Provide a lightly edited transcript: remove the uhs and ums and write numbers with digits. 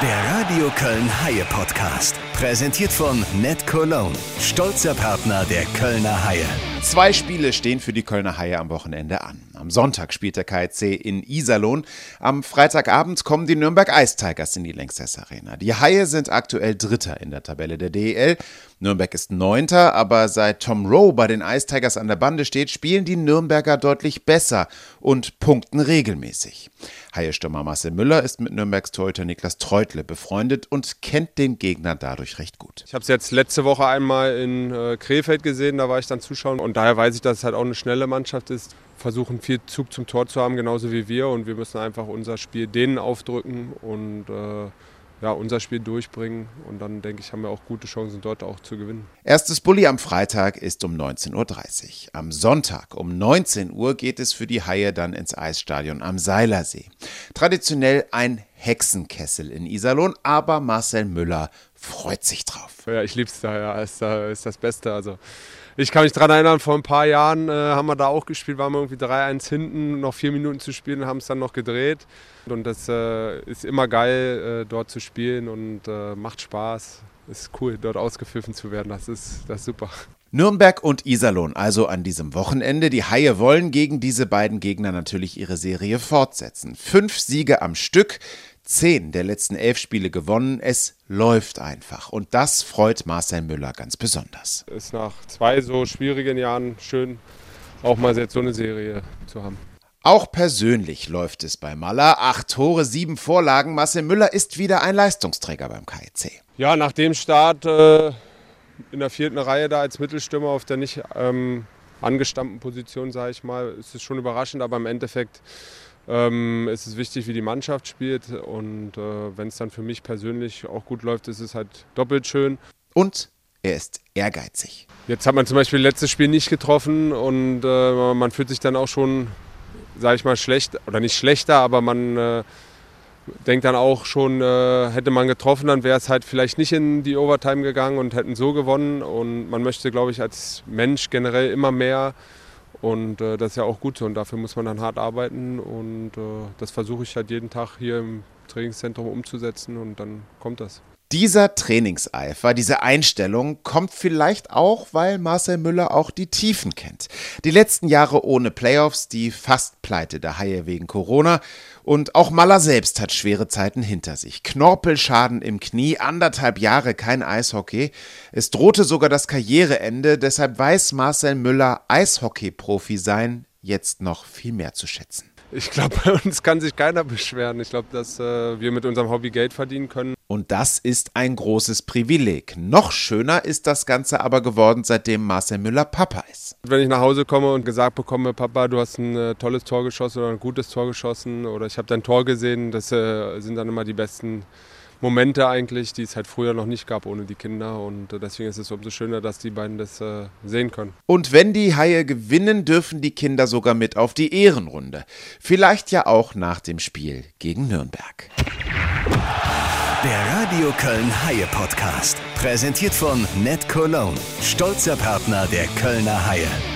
Der Radio Köln Haie Podcast. Präsentiert von Net Cologne. Stolzer Partner der Kölner Haie. 2 Spiele stehen für die Kölner Haie am Wochenende an. Am Sonntag spielt der KSC in Iserlohn. Am Freitagabend kommen die Nürnberg Ice Tigers in die Lanxess Arena. Die Haie sind aktuell Dritter in der Tabelle der DEL. Nürnberg ist 9., aber seit Tom Rowe bei den Ice Tigers an der Bande steht, spielen die Nürnberger deutlich besser und punkten regelmäßig. Haie-Stürmer Marcel Müller ist mit Nürnbergs Torhüter Niklas Treutle befreundet und kennt den Gegner dadurch recht gut. Ich habe es jetzt letzte Woche einmal in Krefeld gesehen, da war ich dann Zuschauen und daher weiß ich, dass es halt auch eine schnelle Mannschaft ist. Versuchen viel Zug zum Tor zu haben, genauso wie wir, und wir müssen einfach unser Spiel denen aufdrücken und unser Spiel durchbringen, und dann denke ich, haben wir auch gute Chancen dort auch zu gewinnen. Erstes Bulli am Freitag ist um 19.30 Uhr. Am Sonntag um 19 Uhr geht es für die Haie dann ins Eisstadion am Seilersee. Traditionell ein Hexenkessel in Iserlohn, aber Marcel Müller freut sich drauf. Ja, ich liebe es da, ja, ist das Beste. Also ich kann mich daran erinnern, vor ein paar Jahren haben wir da auch gespielt, waren wir irgendwie 3-1 hinten, noch 4 Minuten zu spielen, haben es dann noch gedreht. Und das ist immer geil, dort zu spielen, und macht Spaß. Ist cool, dort ausgepfiffen zu werden, das ist super. Nürnberg und Iserlohn also an diesem Wochenende. Die Haie wollen gegen diese beiden Gegner natürlich ihre Serie fortsetzen. 5 Siege am Stück, 10 der letzten 11 Spiele gewonnen. Es läuft einfach, und das freut Marcel Müller ganz besonders. Es ist nach 2 so schwierigen Jahren schön, auch mal jetzt so eine Serie zu haben. Auch persönlich läuft es bei Maller. 8 Tore, 7 Vorlagen. Marcel Müller ist wieder ein Leistungsträger beim KSC. Ja, nach dem Start in der 4. Reihe da als Mittelstürmer auf der nicht angestammten Position, sage ich mal, ist es schon überraschend, aber im Endeffekt ist es wichtig, wie die Mannschaft spielt, und wenn es dann für mich persönlich auch gut läuft, ist es halt doppelt schön. Und er ist ehrgeizig. Jetzt hat man zum Beispiel letztes Spiel nicht getroffen, und man fühlt sich dann auch schon, sage ich mal, schlecht, oder nicht schlechter, aber man denkt dann auch schon, hätte man getroffen, dann wäre es halt vielleicht nicht in die Overtime gegangen und hätten so gewonnen, und man möchte, glaube ich, als Mensch generell immer mehr. Und das ist ja auch gut so, und dafür muss man dann hart arbeiten, und das versuche ich halt jeden Tag hier im Trainingszentrum umzusetzen, und dann kommt das. Dieser Trainingseifer, diese Einstellung kommt vielleicht auch, weil Marcel Müller auch die Tiefen kennt. Die letzten Jahre ohne Playoffs, die Fastpleite der Haie wegen Corona, und auch Maller selbst hat schwere Zeiten hinter sich. Knorpelschaden im Knie, 1,5 Jahre kein Eishockey. Es drohte sogar das Karriereende, deshalb weiß Marcel Müller, Eishockey-Profi sein jetzt noch viel mehr zu schätzen. Ich glaube, bei uns kann sich keiner beschweren. Ich glaube, dass wir mit unserem Hobby Geld verdienen können. Und das ist ein großes Privileg. Noch schöner ist das Ganze aber geworden, seitdem Marcel Müller Papa ist. Wenn ich nach Hause komme und gesagt bekomme, Papa, du hast ein tolles Tor geschossen oder ein gutes Tor geschossen, oder ich habe dein Tor gesehen, das sind dann immer die besten Momente eigentlich, die es halt früher noch nicht gab ohne die Kinder, und deswegen ist es umso schöner, dass die beiden das sehen können. Und wenn die Haie gewinnen, dürfen die Kinder sogar mit auf die Ehrenrunde. Vielleicht ja auch nach dem Spiel gegen Nürnberg. Der Radio Köln Haie Podcast. Präsentiert von Net Cologne. Stolzer Partner der Kölner Haie.